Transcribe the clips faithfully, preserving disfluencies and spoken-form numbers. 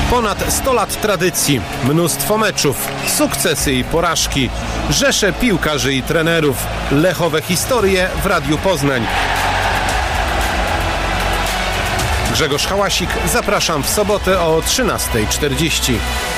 Ponad sto lat tradycji, mnóstwo meczów, sukcesy i porażki, rzesze piłkarzy i trenerów, lechowe historie w Radiu Poznań. Grzegorz Hałasik, zapraszam w sobotę o trzynasta czterdzieści.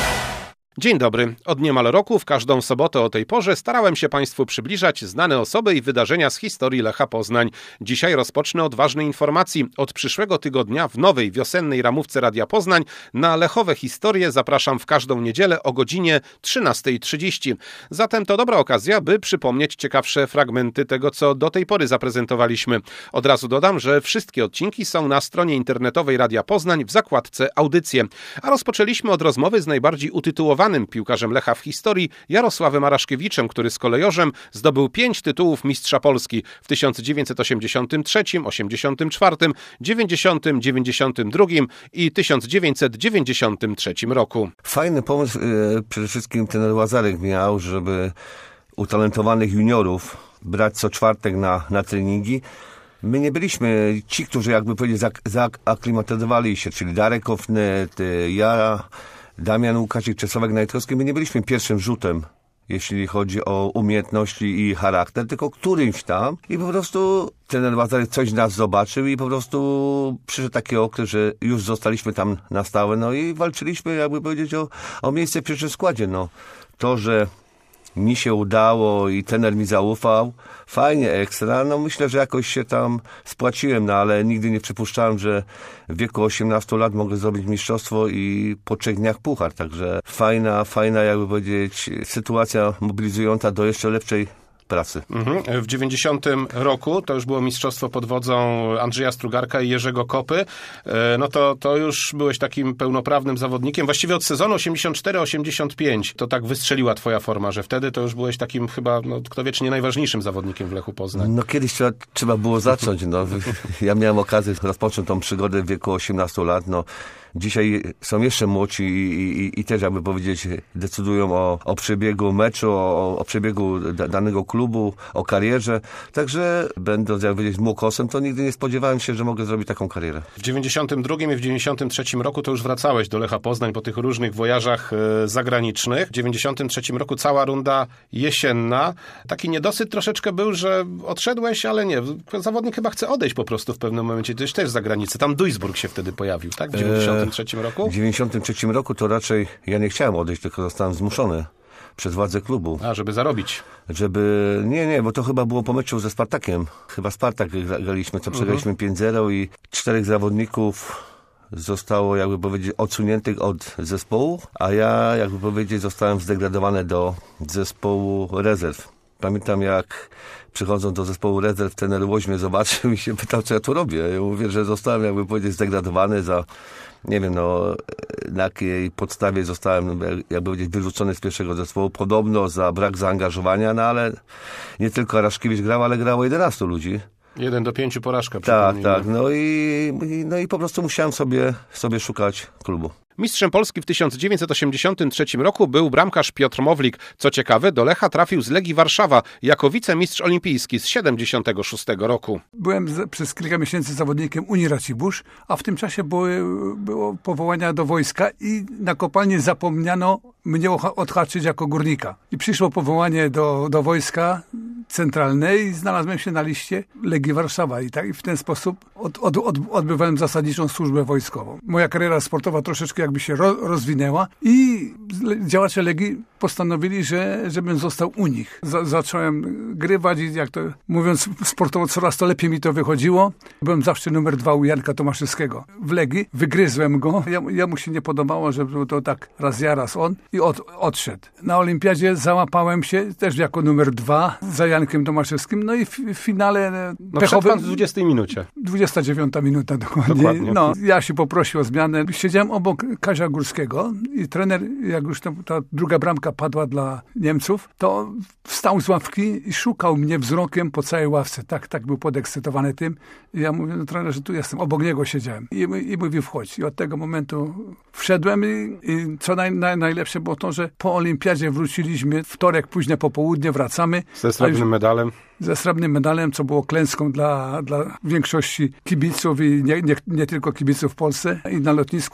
Dzień dobry. Od niemal roku w każdą sobotę o tej porze starałem się Państwu przybliżać znane osoby i wydarzenia z historii Lecha Poznań. Dzisiaj rozpocznę od ważnej informacji. Od przyszłego tygodnia w nowej wiosennej ramówce Radia Poznań na lechowe historie zapraszam w każdą niedzielę o godzinie trzynasta trzydzieści. Zatem to dobra okazja, by przypomnieć ciekawsze fragmenty tego, co do tej pory zaprezentowaliśmy. Od razu dodam, że wszystkie odcinki są na stronie internetowej Radia Poznań w zakładce Audycje. A rozpoczęliśmy od rozmowy z najbardziej utytułowanym piłkarzem Lecha w historii, Jarosławem Araszkiewiczem, który z kolejorzem zdobył pięć tytułów mistrza Polski w tysiąc dziewięćset osiemdziesiątym trzecim, osiemdziesiątym czwartym, dziewięćdziesiątym, dziewięćdziesiątym drugim i tysiąc dziewięćset dziewięćdziesiątym trzecim roku. Fajny pomysł yy, przede wszystkim ten Łazarek miał, żeby utalentowanych juniorów brać co czwartek na, na treningi. My nie byliśmy ci, którzy jakby powiedzieć zaaklimatyzowali się, czyli Darek Ofnet, ja, Damian Łukasik, Czesławek Najtrowski. My nie byliśmy pierwszym rzutem, jeśli chodzi o umiejętności i charakter, tylko którymś tam. I po prostu trener Łazarek coś nas zobaczył i po prostu przyszedł taki okres, że już zostaliśmy tam na stałe. No i walczyliśmy, jakby powiedzieć, o, o miejsce w pierwszym składzie. No, to, że mi się udało i trener mi zaufał, fajnie, ekstra. No myślę, że jakoś się tam spłaciłem, no ale nigdy nie przypuszczałem, że w wieku osiemnastu lat mogę zrobić mistrzostwo i po trzech dniach puchar. Także fajna, fajna, jakby powiedzieć, sytuacja mobilizująca do jeszcze lepszej pracy. Mhm. W dziewięćdziesiątym roku to już było mistrzostwo pod wodzą Andrzeja Strugarka i Jerzego Kopy. No to, to już byłeś takim pełnoprawnym zawodnikiem. Właściwie od sezonu osiemdziesiąt cztery osiemdziesiąt pięć to tak wystrzeliła twoja forma, że wtedy to już byłeś takim chyba, no, kto wie, czy nie najważniejszym zawodnikiem w Lechu Poznań. No kiedyś trzeba, trzeba było zacząć. No. Ja miałem okazję rozpocząć tą przygodę w wieku osiemnastu lat. No. Dzisiaj są jeszcze młodsi i, i, i też, jakby powiedzieć, decydują o, o przebiegu meczu, o, o przebiegu da, danego klubu, o karierze. Także będąc, jak powiedzieć, młokosem, to nigdy nie spodziewałem się, że mogę zrobić taką karierę. W dziewięćdziesiątym drugim i w dziewięćdziesiątym trzecim roku to już wracałeś do Lecha Poznań po tych różnych wojażach e, zagranicznych. W dziewięćdziesiątym trzecim roku cała runda jesienna. Taki niedosyt troszeczkę był, że odszedłeś, ale nie. Zawodnik chyba chce odejść po prostu w pewnym momencie. Ty też z zagranicy. Tam Duisburg się wtedy pojawił, tak? W dziewięćdziesiątym trzecim roku? W dziewięćdziesiątym trzecim roku to raczej ja nie chciałem odejść, tylko zostałem zmuszony przez władze klubu. A, żeby zarobić. Żeby... Nie, nie, bo to chyba było po meczu ze Spartakiem. Chyba Spartak graliśmy, co przegraliśmy mhm. pięć zero i czterech zawodników zostało, jakby powiedzieć, odsuniętych od zespołu, a ja, jakby powiedzieć, zostałem zdegradowany do zespołu rezerw. Pamiętam, jak przychodząc do zespołu rezerw, trener Łoś mnie zobaczył i się pytał, co ja tu robię. Ja mówię, że zostałem, jakby powiedzieć, zdegradowany za, nie wiem, no, na jakiej podstawie zostałem, jakby powiedzieć, wyrzucony z pierwszego zespołu. Podobno za brak zaangażowania, no ale nie tylko Araszkiewicz grał, ale grało jedenastu ludzi. Jeden do pięciu porażka. Tak, tak. No i, no i po prostu musiałem sobie, sobie szukać klubu. Mistrzem Polski w tysiąc dziewięćset osiemdziesiątym trzecim roku był bramkarz Piotr Mowlik. Co ciekawe, do Lecha trafił z Legii Warszawa jako wicemistrz olimpijski z siedemdziesiątego szóstego roku. Byłem z, przez kilka miesięcy zawodnikiem Unii Racibórz, a w tym czasie były, było powołania do wojska i na kopalni zapomniano mnie odhaczyć jako górnika. I przyszło powołanie do, do wojska centralnej i znalazłem się na liście Legii Warszawa i, tak, i w ten sposób od, od, od, odbywałem zasadniczą służbę wojskową. Moja kariera sportowa troszeczkę jakby się ro, rozwinęła i działacze Legii postanowili, że żebym został u nich. Za, zacząłem grywać i jak to mówiąc sportowo coraz to lepiej mi to wychodziło. Byłem zawsze numer dwa u Janka Tomaszewskiego. W Legii wygryzłem go. Ja, ja mu się nie podobało, że było to tak raz ja, raz on i od, odszedł. Na olimpiadzie załapałem się też jako numer dwa za Jankiem Tomaszewskim. No i w, w finale no pechowym... w dwudziestej minucie. dwudziesta dziewiąta minuta dokładnie. dokładnie. No, ja się poprosił o zmianę. Siedziałem obok Kazia Górskiego i trener, jak już to, ta druga bramka padła dla Niemców, to wstał z ławki i szukał mnie wzrokiem po całej ławce. Tak, tak był podekscytowany tym. I ja mówię, no trenerze, tu jestem. Obok niego siedziałem. I, i mówił, wchodź. I od tego momentu wszedłem i, i co naj, naj, najlepsze było to, że po olimpiadzie wróciliśmy. Wtorek, późne popołudnie wracamy. Ze srebrnym medalem. Ze srebrnym medalem, co było klęską dla, dla większości kibiców i nie, nie, nie tylko kibiców w Polsce. I na lotnisku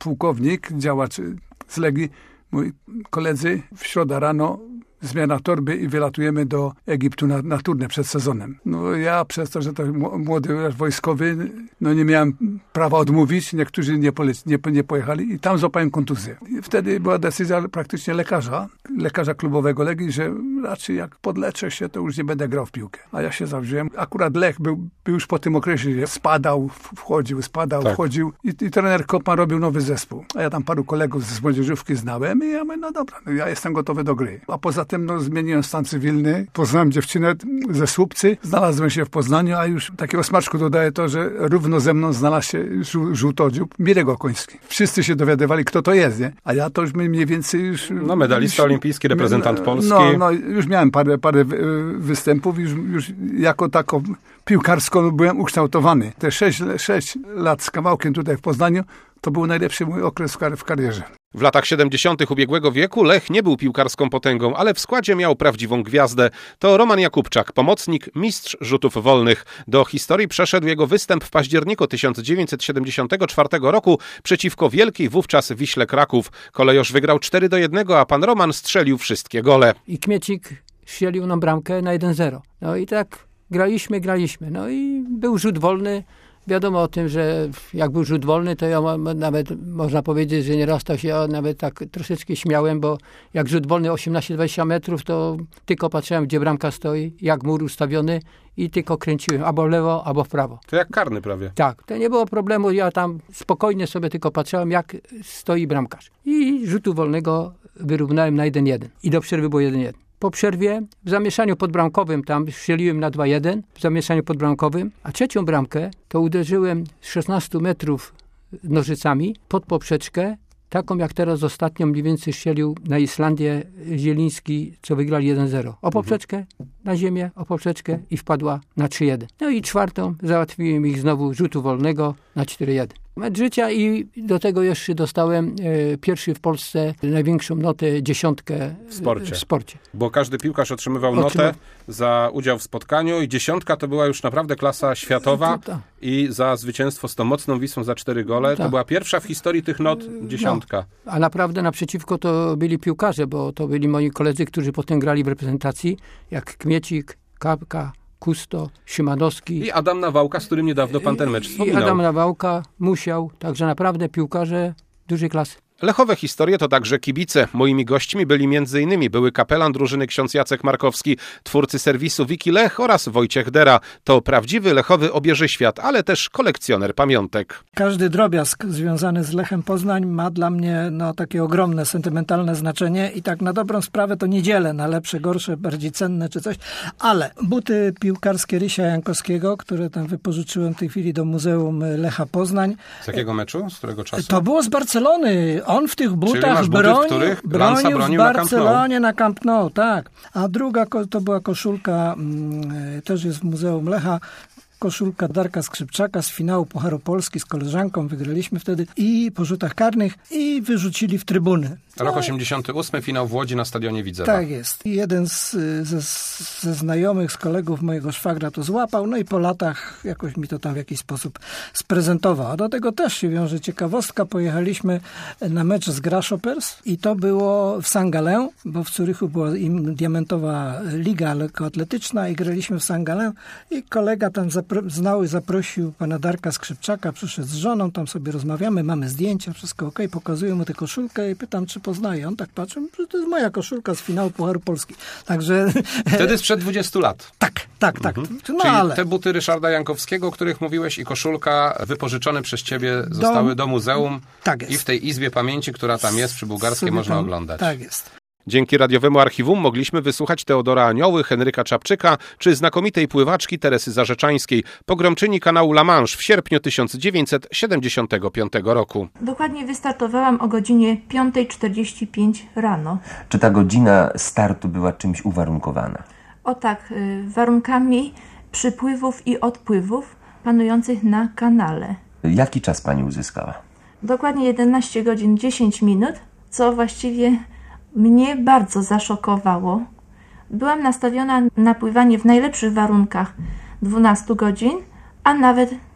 pułkownik, działacz z Legii, mój koledzy, w środę rano zmiana torby i wylatujemy do Egiptu na, na turnę przed sezonem. No ja przez to, że to młody wojskowy, no nie miałem prawa odmówić, niektórzy nie, poleci, nie, nie pojechali i tam złapałem kontuzję. I wtedy była decyzja praktycznie lekarza, lekarza klubowego Legii, że raczej jak podleczę się, to już nie będę grał w piłkę. A ja się zawziąłem. Akurat Lech był, był już po tym okresie, że spadał, wchodził, spadał, tak. wchodził i, i trener Kopan robił nowy zespół. A ja tam paru kolegów z młodzieżówki znałem i ja mówię, no dobra, no ja jestem gotowy do gry. A poza tym no, zmieniłem stan cywilny, poznałem dziewczynę ze Słupcy, znalazłem się w Poznaniu, a już takiego smaczku dodaję to, że równo ze mną znalazł się żół, żółtodziób Mirek Okoński. Wszyscy się dowiadywali, kto to jest, nie? A ja to już mniej więcej już... No medalista już, olimpijski, reprezentant no, Polski. No, no, już miałem parę, parę występów, już, już jako tako piłkarsko byłem ukształtowany. Te sześć, sześć lat z kawałkiem tutaj w Poznaniu, to był najlepszy mój okres w, kar- w karierze. W latach siedemdziesiątych ubiegłego wieku Lech nie był piłkarską potęgą, ale w składzie miał prawdziwą gwiazdę. To Roman Jakubczak, pomocnik, mistrz rzutów wolnych. Do historii przeszedł jego występ w październiku tysiąc dziewięćset siedemdziesiątego czwartego roku przeciwko wielkiej wówczas Wiśle Kraków. Kolejorz wygrał cztery do jednego, a pan Roman strzelił wszystkie gole. I Kmiecik strzelił nam bramkę na jeden zero. No i tak graliśmy, graliśmy. No i był rzut wolny. Wiadomo o tym, że jak był rzut wolny, to ja nawet można powiedzieć, że nieraz to się nawet tak troszeczkę śmiałem, bo jak rzut wolny osiemnaście dwadzieścia metrów, to tylko patrzyłem, gdzie bramka stoi, jak mur ustawiony i tylko kręciłem albo w lewo, albo w prawo. To jak karny prawie. Tak, to nie było problemu, ja tam spokojnie sobie tylko patrzyłem, jak stoi bramkarz. I rzutu wolnego wyrównałem na jeden jeden. I do przerwy było jeden jeden. Po przerwie w zamieszaniu podbramkowym tam strzeliłem na dwa jeden, w zamieszaniu podbramkowym, a trzecią bramkę to uderzyłem z szesnastu metrów nożycami pod poprzeczkę, taką jak teraz ostatnio mniej więcej strzelił na Islandię Zieliński, co wygrali jeden zero. O poprzeczkę mhm. na ziemię, o poprzeczkę i wpadła na trzy jeden. No i czwartą załatwiłem ich znowu rzutu wolnego na cztery jeden. Mecz życia i do tego jeszcze dostałem e, pierwszy w Polsce największą notę, dziesiątkę w sporcie. w sporcie. Bo każdy piłkarz otrzymywał Otrzyma... notę za udział w spotkaniu i dziesiątka to była już naprawdę klasa światowa to, to. i za zwycięstwo z tą mocną Wisłą za cztery gole. To, to była pierwsza w historii tych not dziesiątka. No, a naprawdę naprzeciwko to byli piłkarze, bo to byli moi koledzy, którzy potem grali w reprezentacji, jak Kmiecik, Kapka, Kusto, Szymanowski. I Adam Nawałka, z którym niedawno pan ten mecz wspominał. I Adam Nawałka, Musiał, także naprawdę piłkarze dużej klasy. Lechowe historie to także kibice. Moimi gośćmi byli między innymi były kapelan drużyny ksiądz Jacek Markowski, twórcy serwisu Wiki Lech oraz Wojciech Dera. To prawdziwy lechowy obieżyświat, ale też kolekcjoner pamiątek. Każdy drobiazg związany z Lechem Poznań ma dla mnie no, takie ogromne, sentymentalne znaczenie i tak na dobrą sprawę to nie dzielę na lepsze, gorsze, bardziej cenne czy coś, ale buty piłkarskie Rysia Jankowskiego, które tam wypożyczyłem w tej chwili do Muzeum Lecha Poznań. Z jakiego meczu? Z którego czasu? To było z Barcelony. On w tych butach buty, broni, w których bronił w Barcelonie na na Camp Nou, tak. A druga to była koszulka, mm, też jest w Muzeum Lecha, koszulka Darka Skrzypczaka z finału Pucharu Polski z koleżanką. Wygraliśmy wtedy i po rzutach karnych i wyrzucili w trybuny. Rok osiemdziesiąty ósmy, finał w Łodzi na stadionie Widzewa. Tak jest. I jeden z, ze, ze znajomych, z kolegów mojego szwagra to złapał, no i po latach jakoś mi to tam w jakiś sposób sprezentował. A do tego też się wiąże ciekawostka. Pojechaliśmy na mecz z Grasshoppers i to było w Saint Gallen, bo w Zurychu była im diamentowa liga lekkoatletyczna i graliśmy w Saint Gallen i kolega tam zapro- znał i zaprosił pana Darka Skrzypczaka, przyszedł z żoną, tam sobie rozmawiamy, mamy zdjęcia, wszystko okej, pokazuję mu tę koszulkę i pytam, czy poznaje. On tak patrzy, że to jest moja koszulka z finału Pucharu Polski. Także... Wtedy sprzed dwudziestu lat. Tak, tak, tak. Mhm. No, Czyli ale... te buty Ryszarda Jankowskiego, o których mówiłeś i koszulka wypożyczone przez ciebie zostały do, do muzeum tak jest. I w tej Izbie Pamięci, która tam jest przy Bułgarskiej, sobie można tam oglądać. Tak jest. Dzięki radiowemu archiwum mogliśmy wysłuchać Teodora Anioły, Henryka Czapczyka czy znakomitej pływaczki Teresy Zarzeczańskiej, pogromczyni kanału La Manche w sierpniu tysiąc dziewięćset siedemdziesiątego piątego roku. Dokładnie wystartowałam o godzinie piąta czterdzieści pięć rano. Czy ta godzina startu była czymś uwarunkowana? O tak, warunkami przypływów i odpływów panujących na kanale. Jaki czas pani uzyskała? Dokładnie jedenaście godzin dziesięć minut, co właściwie mnie bardzo zaszokowało. Byłam nastawiona na pływanie w najlepszych warunkach dwanaście godzin, a nawet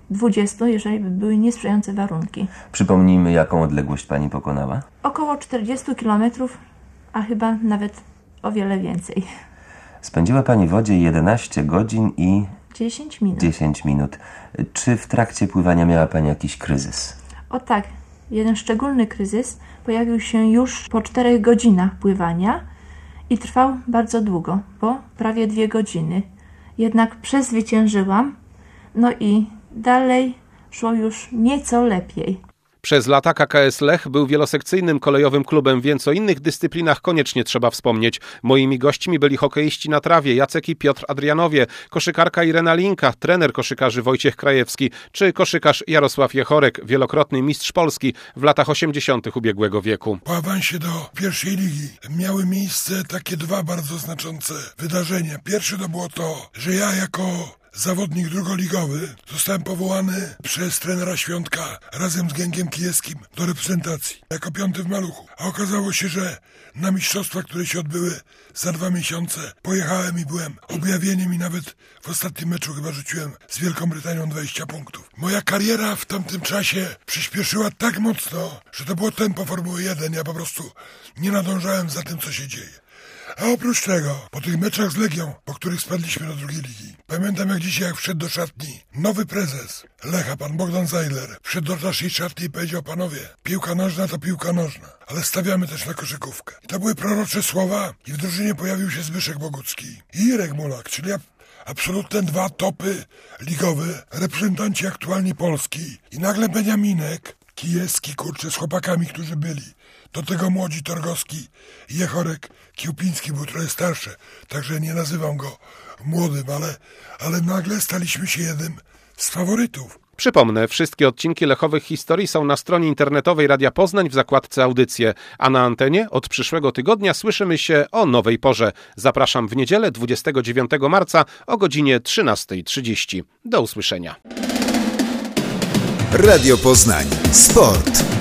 dwudziestu, jeżeli by były niesprzyjające warunki. Przypomnijmy, jaką odległość pani pokonała? Około czterdziestu kilometrów, a chyba nawet o wiele więcej. Spędziła pani w wodzie jedenaście godzin i dziesięć minut. dziesięć minut. Czy w trakcie pływania miała pani jakiś kryzys? O tak, jeden szczególny kryzys pojawił się już po czterech godzinach pływania i trwał bardzo długo, bo prawie dwie godziny. Jednak przezwyciężyłam, no i dalej szło już nieco lepiej. Przez lata K K S Lech był wielosekcyjnym kolejowym klubem, więc o innych dyscyplinach koniecznie trzeba wspomnieć. Moimi gośćmi byli hokeiści na trawie Jacek i Piotr Adrianowie, koszykarka Irena Linka, trener koszykarzy Wojciech Krajewski, czy koszykarz Jarosław Jechorek, wielokrotny mistrz Polski w latach osiemdziesiątych ubiegłego wieku. Po awansie do pierwszej ligi miały miejsce takie dwa bardzo znaczące wydarzenia. Pierwsze to było to, że ja jako zawodnik drugoligowy zostałem powołany przez trenera Świątka razem z Gęgiem Kijewskim do reprezentacji jako piąty w maluchu. A okazało się, że na mistrzostwa, które się odbyły za dwa miesiące, pojechałem i byłem objawieniem i nawet w ostatnim meczu chyba rzuciłem z Wielką Brytanią dwadzieścia punktów. Moja kariera w tamtym czasie przyspieszyła tak mocno, że to było tempo Formuły jeden. Ja po prostu nie nadążałem za tym, co się dzieje. A oprócz tego, po tych meczach z Legią, po których spadliśmy do drugiej ligi, pamiętam jak dzisiaj, jak wszedł do szatni nowy prezes Lecha, pan Bogdan Zajler, wszedł do naszej szatni i powiedział: panowie, piłka nożna to piłka nożna, ale stawiamy też na koszykówkę. I to były prorocze słowa i w drużynie pojawił się Zbyszek Bogucki i Irek Mulak, czyli absolutne dwa topy ligowe, reprezentanci aktualnie Polski. I nagle Beniaminek Kijewski, kurczę, z chłopakami, którzy byli. Do tego młodzi Torgowski i Jechorek. Kiełpiński był trochę starszy, także nie nazywam go młodym, ale, ale nagle staliśmy się jednym z faworytów. Przypomnę, wszystkie odcinki Lechowych Historii są na stronie internetowej Radia Poznań w zakładce Audycje, a na antenie od przyszłego tygodnia słyszymy się o nowej porze. Zapraszam w niedzielę dwudziestego dziewiątego marca o godzinie trzynasta trzydzieści. Do usłyszenia. Radio Poznań. Sport.